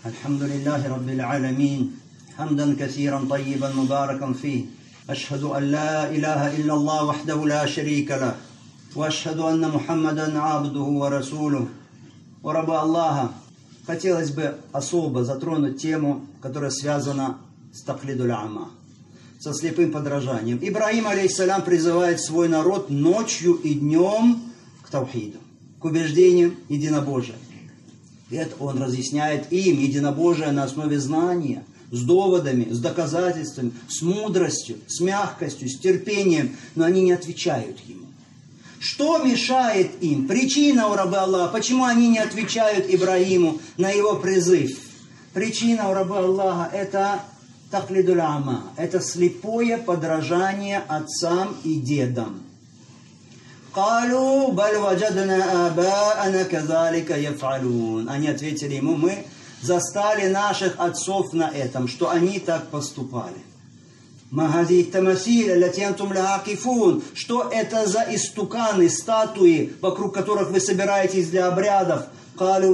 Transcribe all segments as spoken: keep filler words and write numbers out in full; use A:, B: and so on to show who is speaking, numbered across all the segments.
A: الحمد لله رب العالمين حمدا كثيرا طيبا مباركا فيه أشهد أن لا إله إلا الله وحده لا شريك له وأشهد أن محمدا عبده ورسوله ورب الله. Хотелось бы особо затронуть тему, которая связана с таклидуль ама, со слепым подражанием. Ибрахим, алейхиссалям, призывает свой народ ночью и днем к таухиду, к убеждениям единобожия. Это он разъясняет им единобожие на основе знания, с доводами, с доказательствами, с мудростью, с мягкостью, с терпением, но они не отвечают ему. Что мешает им? Причина у раба Аллаха, почему они не отвечают Ибрахиму на его призыв? Причина у раба Аллаха – это таклидуль ама, это слепое подражание отцам и дедам. Они ответили ему: мы застали наших отцов на этом, что они так поступали. Что это за истуканы, статуи, вокруг которых вы собираетесь для обрядов? Мы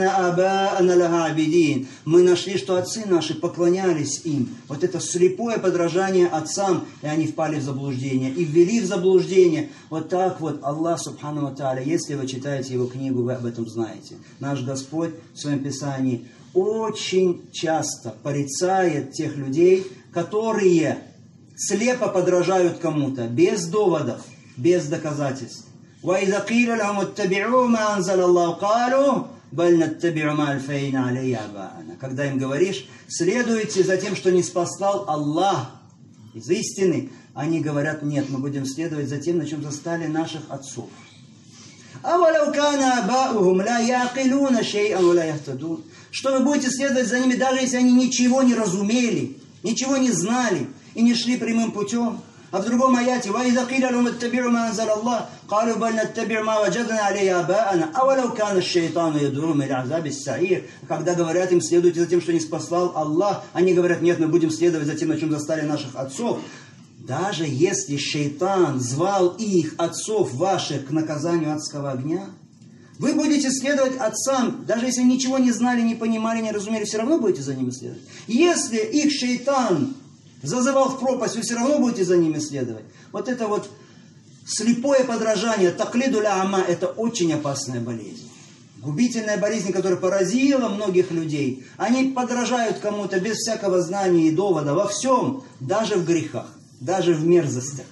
A: нашли, что отцы наши поклонялись им. Вот это слепое подражание отцам, и они впали в заблуждение. И ввели в заблуждение. Вот так вот Аллах Субхану ва Тааля, если вы читаете его книгу, вы об этом знаете. Наш Господь в своем Писании очень часто порицает тех людей, которые слепо подражают кому-то, без доводов, без доказательств. وَإِذَا قِيلَ لَهُمُ اتَّبِعُوا مَا أَنزَلَ اللَّهُ قَالُوا بَلْ نَتَّبِعُ مَا أَلْفَيْنَا عَلَيْهِ آبَاءَنَا. Когда им говоришь: следуйте за тем, что не спаслал Аллах из истины, они говорят: нет, мы будем следовать за тем, на чем застали наших отцов. أَوَلَوْ كَانَ آبَاؤُهُمْ لَا يَعْقِلُونَ شَيْئًا وَلَا يَهْتَدُونَ. Что вы будете следовать за ними, даже если они ничего не разумели, ничего не знали и не шли прямым путем. А в другом аяте: وَإِذَا قِيلَ لَهُمُ اتَّبِعُوا مَا أَنزَلَ اللَّهُ قَالُوا بَلْ نَتَّبِعُ مَا وَجَدْنَا عَلَيْهِ آبَاءَنَا أَوَلَوْ كَانَ الشَّيْطَانُ يَدْعُوهُمْ إِلَى عَذَابِ السَّعِيرِ. Когда говорят им: следуйте за тем, что не спаслал Аллах, они говорят: нет, мы будем следовать за тем, на чем застали наших отцов. Даже если шайтан звал их, отцов ваших, к наказанию адского огня, вы будете следовать отцам, даже если ничего не знали, не понимали, не разумели, все равно будете за ними следовать. Если их шайтан зазывал в пропасть, вы все равно будете за ними следовать. Вот это вот слепое подражание, таклидуль ама, это очень опасная болезнь. Губительная болезнь, которая поразила многих людей. Они подражают кому-то без всякого знания и довода во всем, даже в грехах, даже в мерзостях.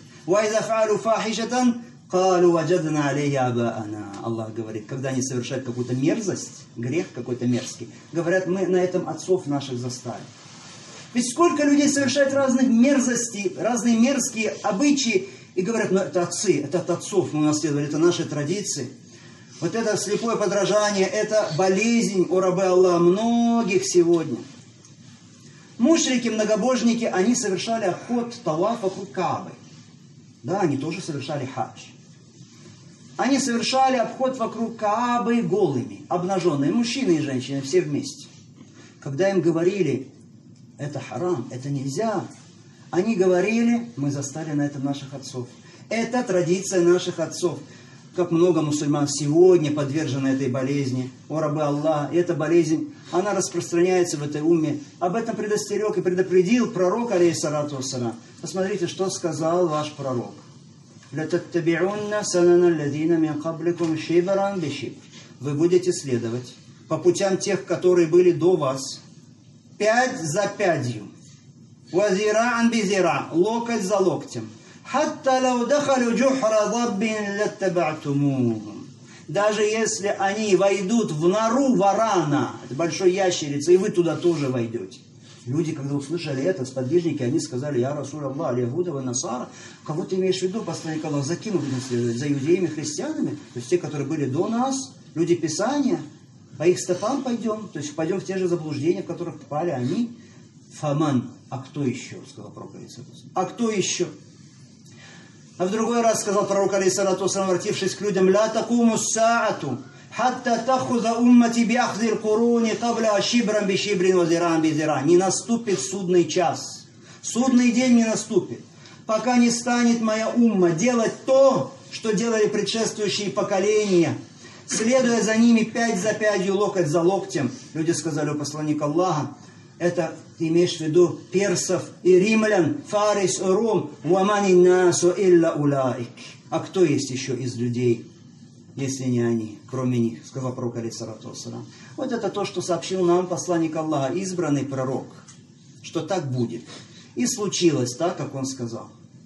A: Аллах говорит, когда они совершают какую-то мерзость, грех какой-то мерзкий, говорят: мы на этом отцов наших застали. Ведь сколько людей совершают разных мерзостей, разные мерзкие обычаи, и говорят: ну это отцы, это от отцов мы унаследовали, это наши традиции. Вот это слепое подражание, это болезнь у рабы Аллаха многих сегодня. Мушрики, многобожники, они совершали обход таваф вокруг Каабы. Да, они тоже совершали хадж. Они совершали обход вокруг Каабы голыми, обнаженные, мужчины и женщины, все вместе. Когда им говорили: это харам, это нельзя, они говорили: мы застали на этом наших отцов. Это традиция наших отцов. Как много мусульман сегодня подвержены этой болезни. О рабы Аллаха, эта болезнь, она распространяется в этой умме. Об этом предостерег и предупредил пророк, алейхиссалату вассалям. Посмотрите, что сказал ваш пророк. Вы будете следовать по путям тех, которые были до вас, пять за пятью. Вазираан бизира, локоть за локтем. Даже если они войдут в нору варана, это большой ящерица, и вы туда тоже войдете. Люди, когда услышали это, сподвижники, они сказали: я Расуль Аллах, аль-Ягуда ва Насара. Кого ты имеешь в виду, посланник Аллаха? За кем мы будем следовать? За иудеями, христианами? То есть те, которые были до нас, люди Писания. По их стопам пойдем, то есть пойдем в те же заблуждения, в которых попали они. Фаман. А кто еще? Сказал пророк алейхиссалату. А кто еще? А в другой раз сказал пророк алейхиссалату, обратившись к людям: ля такуму саату хатта тахуза уммати биахзи аль-куруни кабля шибран би шибрин ва зиран би зиран. Не наступит судный час. Судный день не наступит, пока не станет моя умма делать то, что делали предшествующие поколения. следуя за ними пять за пятью, локоть за локтем. Люди сказали: у посланника Аллаха, это ты имеешь в виду персов и римлян, Фарис и Рум, уамани насу илля улаик. А кто есть еще из людей, если не они, кроме них, сказал пророк алейхиссалату вассалям. Вот это то, что сообщил нам посланник Аллаха, избранный пророк, что так будет. И случилось так, как он сказал.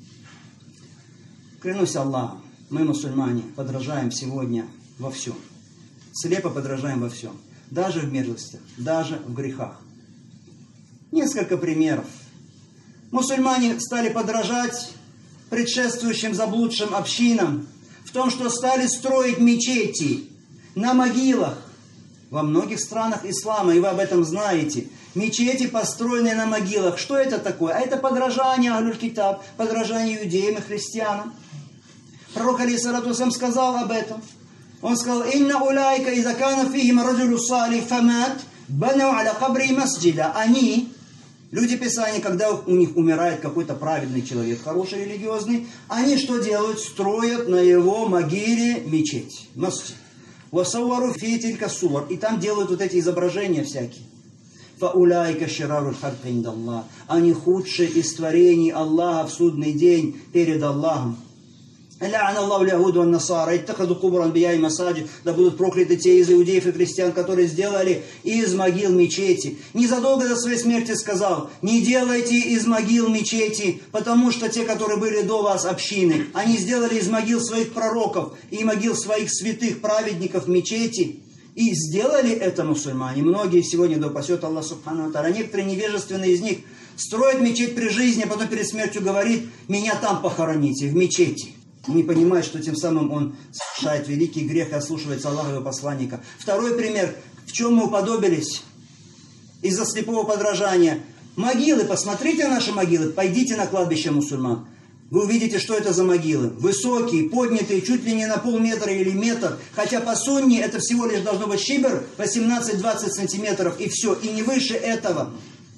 A: Клянусь Аллахом, мы, мусульмане, подражаем сегодня во всем. Слепо подражаем во всем. Даже в мерзостях, даже в грехах. Несколько примеров. Мусульмане стали подражать предшествующим заблудшим общинам в том, что стали строить мечети на могилах. Во многих странах ислама, и вы об этом знаете, мечети, построенные на могилах. Что это такое? А это подражание Ахлюль Китаб, подражание иудеям и христианам. Пророк алейхиссалату вассалям сказал об этом. Он сказал: «Инна улайка иза кана фихим раджулю салих фамат, банау аля кабри масджида». Они, люди Писания, когда у них умирает какой-то праведный человек, хороший, религиозный, они что делают? Строят на его могиле мечеть, масджид. «Васавару фи тилька суар». И там делают вот эти изображения всякие. «Фауляйка шираруль харка индаллах». Они худшие из творений Аллаха в судный день перед Аллахом. «Ля'ана Аллаху ляхуду ан насара, иттахаду кубур анбияи масаджид». Да будут прокляты те из иудеев и христиан, которые сделали из могил мечети. Незадолго до своей смерти сказал: не делайте из могил мечети, потому что те, которые были до вас общины, они сделали из могил своих пророков и могил своих святых праведников мечети. И сделали это мусульмане. Многие сегодня, да упасет Аллах субхану ва тааля, некоторые невежественные из них строят мечеть при жизни, а потом перед смертью говорит: меня там похороните, в мечети. Не понимает, что тем самым он совершает великий грех и ослушивается Аллаха и его посланника. Второй пример. В чем мы уподобились из-за слепого подражания? Могилы. Посмотрите на наши могилы. Пойдите на кладбище мусульман. Вы увидите, что это за могилы. Высокие, поднятые, чуть ли не на полметра или метр. Хотя по сунне это всего лишь должно быть шибр, восемнадцать-двадцать сантиметров, и все. И не выше этого.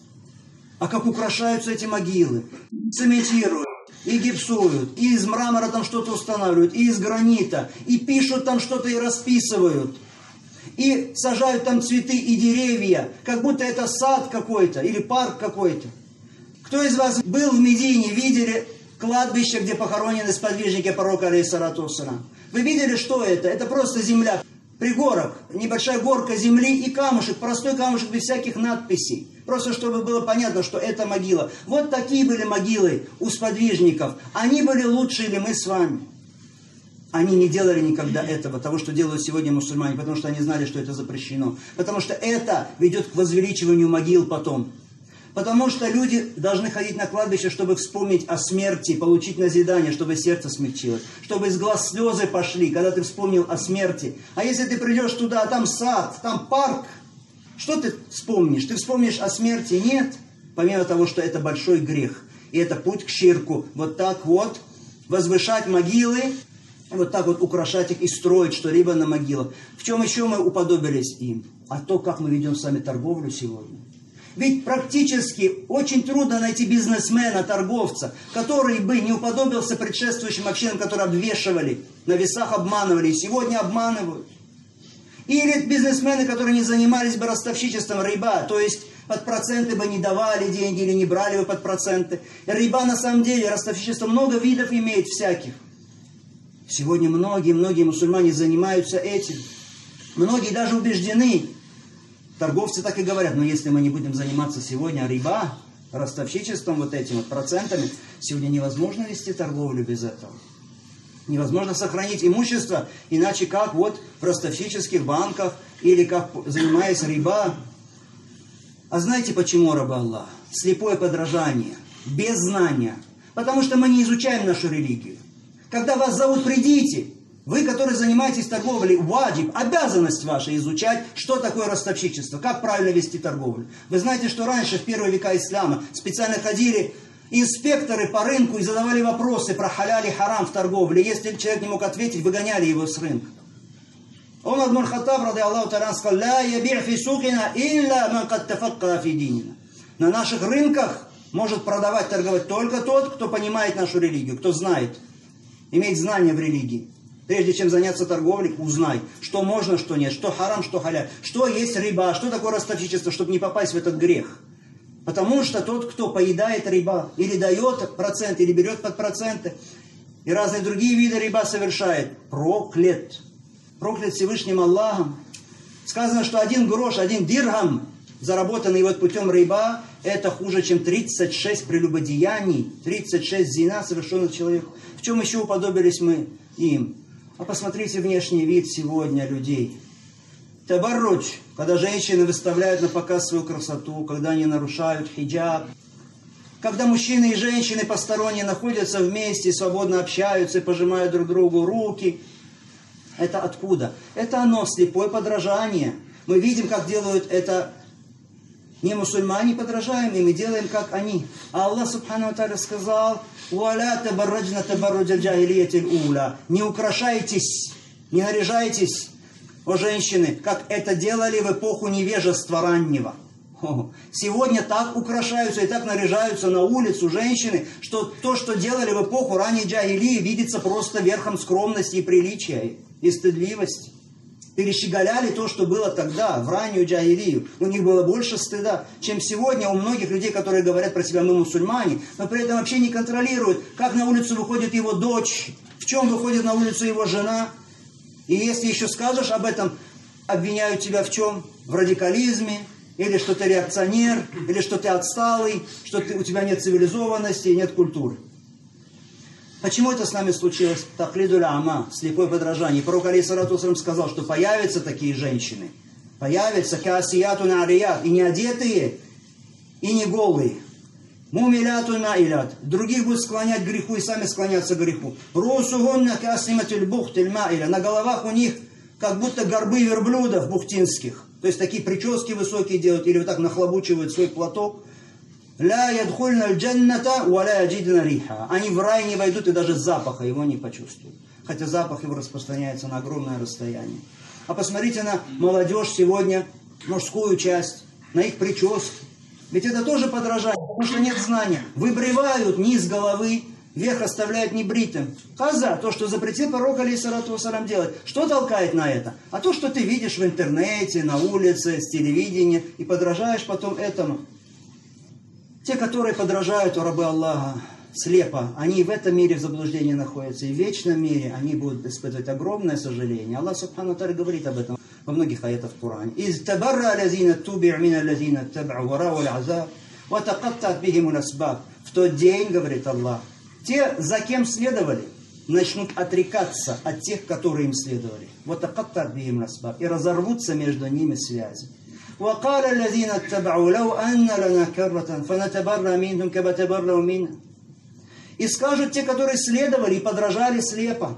A: А как украшаются эти могилы? Цементируют. И гипсуют, и из мрамора там что-то устанавливают, и из гранита, и пишут там что-то и расписывают, и сажают там цветы и деревья, как будто это сад какой-то или парк какой-то. Кто из вас был в Медине, видели кладбище, где похоронены сподвижники пророка алейхиссалату вассалям? Вы видели, что это? Это просто земля, пригорок, небольшая горка земли и камушек, простой камушек без всяких надписей. Просто чтобы было понятно, что это могила. Вот такие были могилы у сподвижников. Они были лучше, или мы с вами? Они не делали никогда этого, того, что делают сегодня мусульмане, потому что они знали, что это запрещено. Потому что это ведет к возвеличиванию могил потом. Потому что люди должны ходить на кладбище, чтобы вспомнить о смерти, получить назидание, чтобы сердце смягчилось, чтобы из глаз слезы пошли, когда ты вспомнил о смерти. А если ты придешь туда, а там сад, там парк, что ты вспомнишь? Ты вспомнишь о смерти? Нет. Помимо того, что это большой грех. И это путь к ширку. Вот так вот возвышать могилы, вот так вот украшать их и строить что-либо на могилах. В чем еще мы уподобились им? А то, как мы ведем с вами торговлю сегодня. Ведь практически очень трудно найти бизнесмена, торговца, который бы не уподобился предшествующим общинам, которые обвешивали, на весах обманывали, и сегодня обманывают. Или бизнесмены, которые не занимались бы ростовщичеством, риба, то есть под проценты бы не давали деньги или не брали бы под проценты. Риба на самом деле, ростовщичество много видов имеет всяких. Сегодня многие-многие мусульмане занимаются этим. Многие даже убеждены. Торговцы так и говорят: но если мы не будем заниматься сегодня риба, ростовщичеством, вот этим вот процентами, сегодня невозможно вести торговлю без этого. Невозможно сохранить имущество, иначе как вот в ростовщических банках или как занимаясь риба. А знаете почему, рабы Аллаха? Слепое подражание, без знания. Потому что мы не изучаем нашу религию. Когда вас зовут, придите. Вы, которые занимаетесь торговлей, ваджиб, обязанность ваша изучать, что такое ростовщичество, как правильно вести торговлю. Вы знаете, что раньше, в первые века ислама, специально ходили инспекторы по рынку и задавали вопросы про халяль и харам в торговле. Если человек не мог ответить, выгоняли его с рынка. Умар ибн Хаттаб, ради Аллаху та'аля, сказал: «Ла яби'у фи сукина илля ман кад тафаккаха фи динина». На наших рынках может продавать, торговать только тот, кто понимает нашу религию, кто знает, имеет знания в религии. Прежде чем заняться торговлей, узнай, что можно, что нет, что харам, что халяль, что есть риба, что такое ростовщичество, чтобы не попасть в этот грех. Потому что тот, кто поедает риба, или дает процент, или берет под проценты, и разные другие виды риба совершает, проклят. Проклят Всевышним Аллахом. Сказано, что один грош, один дирхам, заработанный вот путем риба, это хуже, чем тридцать шесть прелюбодеяний, тридцать шесть зина, совершенных человеком. В чем еще уподобились мы им? А посмотрите внешний вид сегодня людей. Табарруч, когда женщины выставляют на показ свою красоту, когда они нарушают хиджаб, когда мужчины и женщины посторонние находятся вместе, свободно общаются и пожимают друг другу руки. Это откуда? Это оно, слепое подражание. Мы видим, как делают это не мусульмане, подражаем им и делаем, как они. А Аллах Субхану Тааля сказал: «Уаля табарраджна табарруджаль джахилиятиль уля». Не украшайтесь, не наряжайтесь, о женщины, как это делали в эпоху невежества раннего. О, сегодня так украшаются и так наряжаются на улицу женщины, что то, что делали в эпоху ранней джахилии, видится просто верхом скромности и приличия, и стыдливости. Перещеголяли то, что было тогда, в раннюю джахилию. У них было больше стыда, чем сегодня у многих людей, которые говорят про себя: мы мусульмане, но при этом вообще не контролируют, как на улицу выходит его дочь, в чем выходит на улицу его жена. И если еще скажешь об этом, обвиняют тебя в чем? В радикализме, или что ты реакционер, или что ты отсталый, что ты, у тебя нет цивилизованности, нет культуры. Почему это с нами случилось? Таклидуль ама, слепое подражание. Пророк алейхиссалату вассалям сказал, что появятся такие женщины. Появятся каасияту нарият, и не одетые, и не голые. Мумиляту наилят. Других будут склонять к греху и сами склонятся к греху. Русугунна касиматуль бухтиль маиля. На головах у них как будто горбы верблюдов бухтинских. То есть такие прически высокие делают, или вот так нахлобучивают свой платок. Ля ядхульна аль-джанната ва ля яджидна риха. Они в рай не войдут и даже запаха его не почувствуют. Хотя запах его распространяется на огромное расстояние. А посмотрите на молодежь сегодня, мужскую часть, на их прически. Ведь это тоже подражание, потому что нет знания. Выбривают низ головы, верх оставляют небритым. Хаза, то, что запретил пророк алейхиссалату вассалям делать. Что толкает на это? А то, что ты видишь в интернете, на улице, с телевидения, и подражаешь потом этому. Те, которые подражают у рабы Аллаха слепо, они в этом мире в заблуждении находятся, и в вечном мире они будут испытывать огромное сожаление. Аллах Субхану Тааля говорит об этом во многих аятах в Коране. «Из табарра алязина туби' мина алязина таб'у варау аль-азаб, ва тақаттат бихиму ласбаб». В тот день, говорит Аллах, те, за кем следовали, начнут отрекаться от тех, которые им следовали. «Ва тақаттат бихиму ласбаб». И разорвутся между ними связи. وقال الذين اتبعوا لو أن لنا كرة فنتبرأ منهم كما تبرأوا منا. И скажут те, которые следовали и подражали слепо: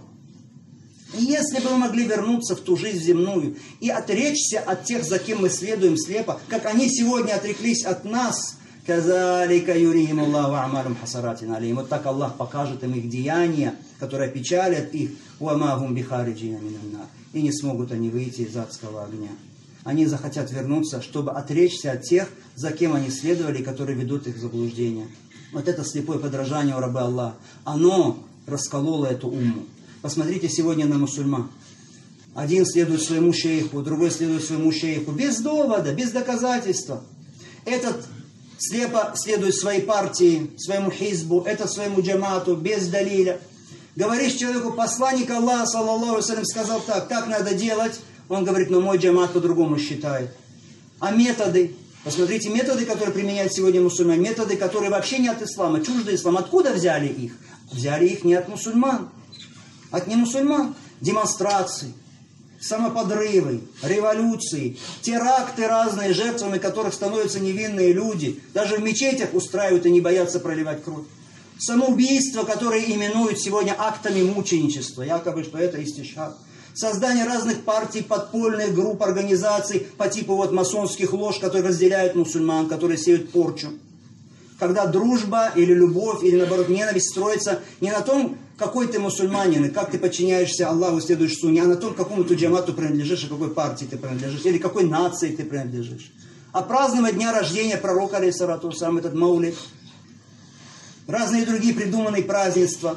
A: и если бы мы могли вернуться в ту жизнь земную и отречься от тех, за кем мы следуем слепо, как они сегодня отреклись от нас, казалика юрихим Аллаху а'малум хасаратин алейхим. Вот так Аллах покажет им их деяния, которые печалят их, уама гум бихариджина минан нар. И не смогут они выйти из адского огня. Они захотят вернуться, чтобы отречься от тех, за кем они следовали, которые ведут их в заблуждение. Вот это слепое подражание у рабы Аллаха. Оно раскололо эту умму. Посмотрите сегодня на мусульман. Один следует своему шейху, другой следует своему шейху. Без довода, без доказательства. Этот слепо следует своей партии, своему хизбу, этот своему джамату, без далиля. Говоришь человеку: посланник Аллаха, саллаллаху алейхи ва саллям, сказал так, так надо делать. Он говорит: но мой джамат по-другому считает. А методы? Посмотрите, методы, которые применяют сегодня мусульмане, методы, которые вообще не от ислама, чужды ислама. Откуда взяли их? Взяли их не от мусульман, от не мусульман. Демонстрации, самоподрывы, революции, теракты разные, жертвами которых становятся невинные люди. Даже в мечетях устраивают и не боятся проливать кровь. Самоубийства, которые именуют сегодня актами мученичества, якобы, что это истишхад. Создание разных партий, подпольных групп, организаций по типу вот масонских лож, которые разделяют мусульман, которые сеют порчу. Когда дружба или любовь, или наоборот ненависть строится не на том, какой ты мусульманин, и как ты подчиняешься Аллаху, следуешь сунне, а на том, какому ты джамату принадлежишь, и какой партии ты принадлежишь, или какой нации ты принадлежишь. А праздновать дня рождения пророка, алейхиссалату вассалям, этот маулид, разные другие придуманные празднества.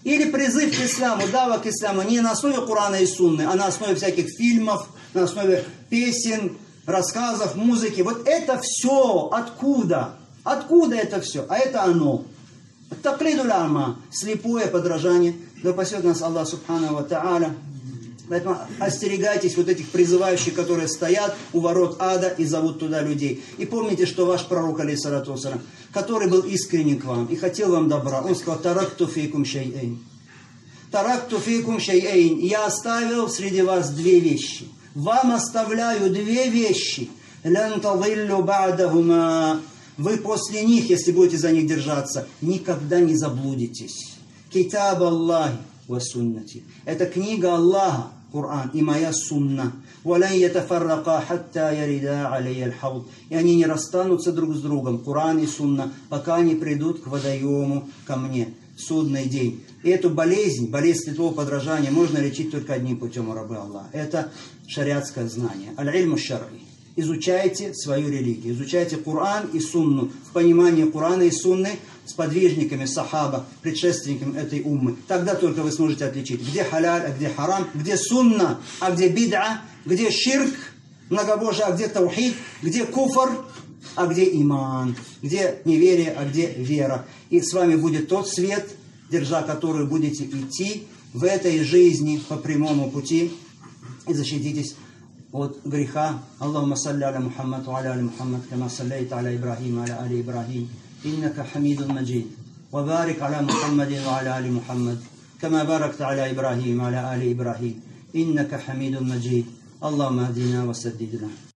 A: Или призыв к исламу, дава к исламу не на основе Корана и Сунны, а на основе всяких фильмов, на основе песен, рассказов, музыки. Вот это все откуда? Откуда это все? А это оно. Таклидуль ама, слепое подражание. Да упасет нас Аллах субхану ва тааля. Поэтому остерегайтесь вот этих призывающих, которые стоят у ворот ада и зовут туда людей. И помните, что ваш пророк, алейхиссалату вассалям, который был искренен к вам и хотел вам добра, он сказал: «Таракту фейкум шайэйн». «Таракту фейкум шайэйн». Я оставил среди вас две вещи. Вам оставляю две вещи. «Лан тадиллу ба'дахума». Вы после них, если будете за них держаться, никогда не заблудитесь. «Китаб Аллахи ва суннати». Это книга Аллаха, Коран, и моя сунна. «Валан ятафаррака хатта ярида алейя аль-хауд». И они не расстанутся друг с другом, Коран и сунна, пока они придут к водоему, ко мне, в судный день. И эту болезнь, болезнь слепого подражания, можно лечить только одним путем, у рабы Аллаха. Это шариатское знание. Аль-ильму шар'и. Изучайте свою религию, изучайте Коран и Сунну в понимании Корана и Сунны с подвижниками, сахаба, предшественниками этой уммы. Тогда только вы сможете отличить, где халяль, а где харам, где сунна, а где бид'a, где ширк, многобожие, а где таухид, где куфр, а где иман, где неверие, а где вера. И с вами будет тот свет, держа который будете идти в этой жизни по прямому пути и защититесь от греха. Аллахумма салли аля Мухаммад ва аля али Мухаммад, кама саллайта аля Ибрахим ва аля али Ибрахим, иннака хамидун маджид. Ва барик аля Мухаммадин ва аля али Мухаммад, кама баракта аля Ибрахим ва аля али Ибрахим, иннака хамидун маджид. Аллахумма аhdina ва саддидна.